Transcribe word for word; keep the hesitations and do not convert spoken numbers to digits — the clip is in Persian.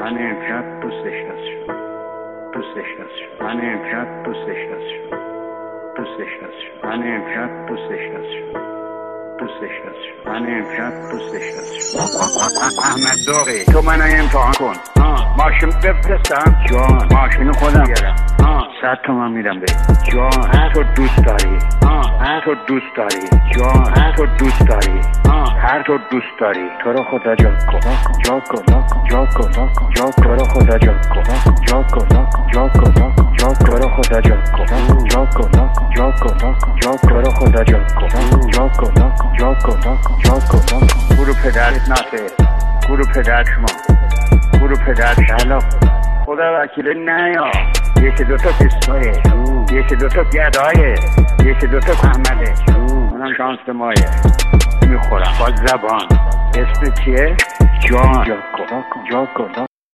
من امشب دوستش داشتم دوستش داشتم من امشب دوستش داشتم دوستش داشتم من امشب دوستش داشتم دوستش داشتم من امشب دوستش داشتم. احمد داغی تو منو امتحان کن. ماشین بفرستم جان، ماشین خودم بیارم. صد تومن میدم به جان. تو دوست داری هر تو دوست داری جان، هر تو دوست داری هر تو دوست داری. تو رو خدا جا کن جا کن جا کن جا کن تو رو خدا جا کن جا کن جا کن جا کن تو رو خدا جا کن جا کن جا کن جا کن تو رو خدا جا کن جا کن جا کن جا کن. برو پدرت نسه، برو پدر شما، برو پدر شلا. خدا وکیله نیا. یکی دوتا پیستایه، یکی دوتا گدایه، یکی دوتا احمده. اونم شانس مایه. میخورم با زبان. اسم چیه؟ جان. جا کن جا کن